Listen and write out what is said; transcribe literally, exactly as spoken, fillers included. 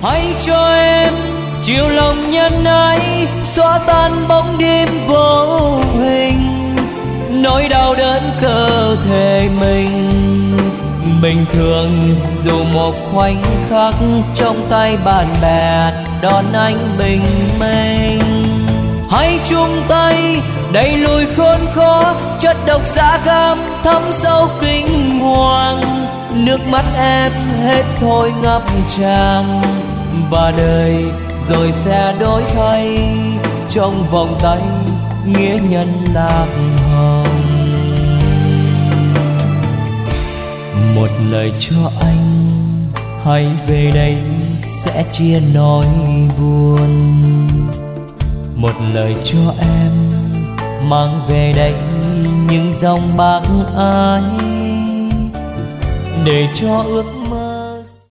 hãy cho em chiều lòng nhân ái, xóa tan bóng đêm vô hình, nỗi đau đớn cơ thể mình. Bình thường dù một khoảnh khắc, trong tay bạn bè đón anh bình minh. Hãy chung tay đẩy lùi khốn khó, chất độc da cam thấm sâu kinh hoàng. Nước mắt em hết thôi ngập tràn, và đời rồi sẽ đổi thay trong vòng tay nghĩa nhân lạc hồng. Một lời cho anh, hãy về đây sẽ chia nỗi buồn. Một lời cho em, mang về đây những dòng bác ái, để cho ước